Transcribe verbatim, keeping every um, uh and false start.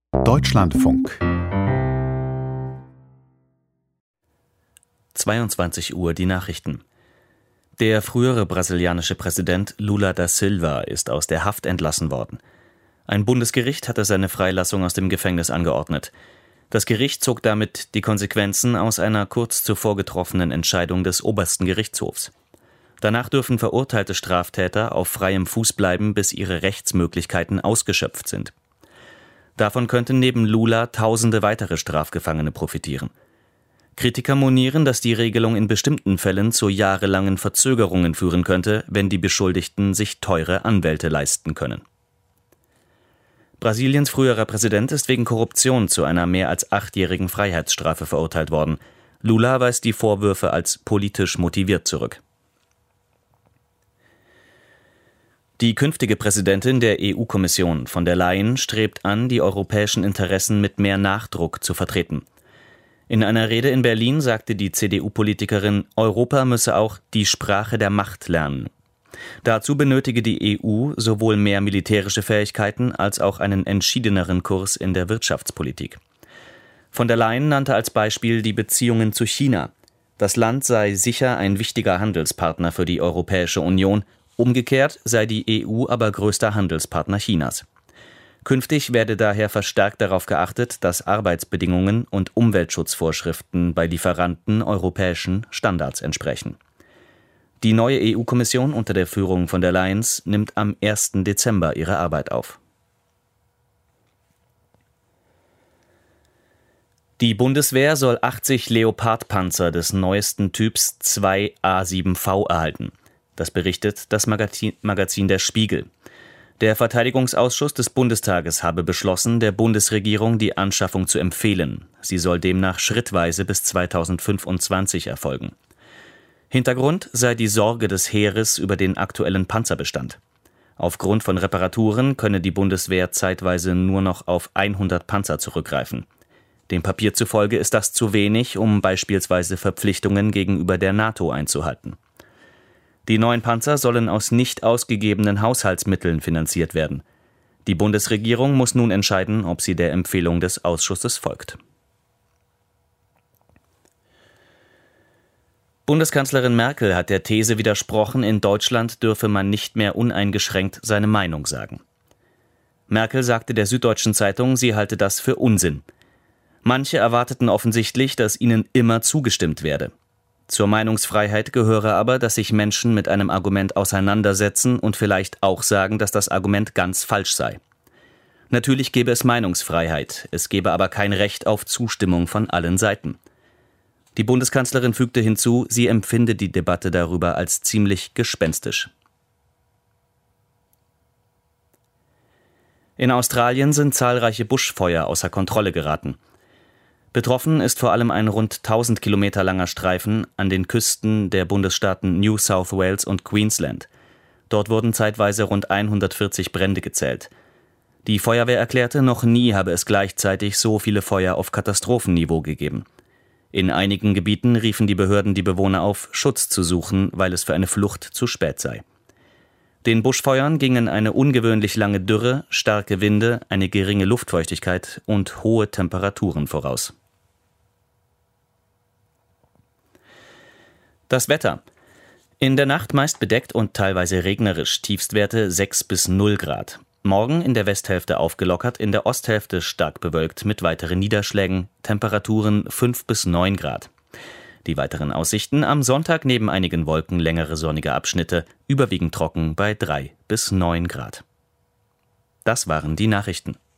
Deutschlandfunk. zweiundzwanzig Uhr die Nachrichten. Der frühere brasilianische Präsident Lula da Silva ist aus der Haft entlassen worden. Ein Bundesgericht hatte seine Freilassung aus dem Gefängnis angeordnet. Das Gericht zog damit die Konsequenzen aus einer kurz zuvor getroffenen Entscheidung des obersten Gerichtshofs. Danach dürfen verurteilte Straftäter auf freiem Fuß bleiben, bis ihre Rechtsmöglichkeiten ausgeschöpft sind. Davon könnten neben Lula tausende weitere Strafgefangene profitieren. Kritiker monieren, dass die Regelung in bestimmten Fällen zu jahrelangen Verzögerungen führen könnte, wenn die Beschuldigten sich teure Anwälte leisten können. Brasiliens früherer Präsident ist wegen Korruption zu einer mehr als achtjährigen Freiheitsstrafe verurteilt worden. Lula weist die Vorwürfe als politisch motiviert zurück. Die künftige Präsidentin der E U-Kommission, von der Leyen, strebt an, die europäischen Interessen mit mehr Nachdruck zu vertreten. In einer Rede in Berlin sagte die C D U-Politikerin, Europa müsse auch die Sprache der Macht lernen. Dazu benötige die E U sowohl mehr militärische Fähigkeiten als auch einen entschiedeneren Kurs in der Wirtschaftspolitik. Von der Leyen nannte als Beispiel die Beziehungen zu China. Das Land sei sicher ein wichtiger Handelspartner für die Europäische Union. Umgekehrt sei die E U aber größter Handelspartner Chinas. Künftig werde daher verstärkt darauf geachtet, dass Arbeitsbedingungen und Umweltschutzvorschriften bei Lieferanten europäischen Standards entsprechen. Die neue E U-Kommission unter der Führung von der Leyen nimmt am ersten Dezember ihre Arbeit auf. Die Bundeswehr soll achtzig Leopard-Panzer des neuesten Typs zwei A sieben V erhalten. Das berichtet das Magazin, Magazin Der Spiegel. Der Verteidigungsausschuss des Bundestages habe beschlossen, der Bundesregierung die Anschaffung zu empfehlen. Sie soll demnach schrittweise bis zweitausendfünfundzwanzig erfolgen. Hintergrund sei die Sorge des Heeres über den aktuellen Panzerbestand. Aufgrund von Reparaturen könne die Bundeswehr zeitweise nur noch auf hundert Panzer zurückgreifen. Dem Papier zufolge ist das zu wenig, um beispielsweise Verpflichtungen gegenüber der NATO einzuhalten. Die neuen Panzer sollen aus nicht ausgegebenen Haushaltsmitteln finanziert werden. Die Bundesregierung muss nun entscheiden, ob sie der Empfehlung des Ausschusses folgt. Bundeskanzlerin Merkel hat der These widersprochen, in Deutschland dürfe man nicht mehr uneingeschränkt seine Meinung sagen. Merkel sagte der Süddeutschen Zeitung, sie halte das für Unsinn. Manche erwarteten offensichtlich, dass ihnen immer zugestimmt werde. Zur Meinungsfreiheit gehöre aber, dass sich Menschen mit einem Argument auseinandersetzen und vielleicht auch sagen, dass das Argument ganz falsch sei. Natürlich gäbe es Meinungsfreiheit, es gäbe aber kein Recht auf Zustimmung von allen Seiten. Die Bundeskanzlerin fügte hinzu, sie empfinde die Debatte darüber als ziemlich gespenstisch. In Australien sind zahlreiche Buschfeuer außer Kontrolle geraten. Betroffen ist vor allem ein rund tausend Kilometer langer Streifen an den Küsten der Bundesstaaten New South Wales und Queensland. Dort wurden zeitweise rund hundertvierzig Brände gezählt. Die Feuerwehr erklärte, noch nie habe es gleichzeitig so viele Feuer auf Katastrophenniveau gegeben. In einigen Gebieten riefen die Behörden die Bewohner auf, Schutz zu suchen, weil es für eine Flucht zu spät sei. Den Buschfeuern gingen eine ungewöhnlich lange Dürre, starke Winde, eine geringe Luftfeuchtigkeit und hohe Temperaturen voraus. Das Wetter. In der Nacht meist bedeckt und teilweise regnerisch, Tiefstwerte sechs bis null Grad. Morgen in der Westhälfte aufgelockert, in der Osthälfte stark bewölkt mit weiteren Niederschlägen, Temperaturen fünf bis neun Grad. Die weiteren Aussichten: am Sonntag neben einigen Wolken längere sonnige Abschnitte, überwiegend trocken bei drei bis neun Grad. Das waren die Nachrichten.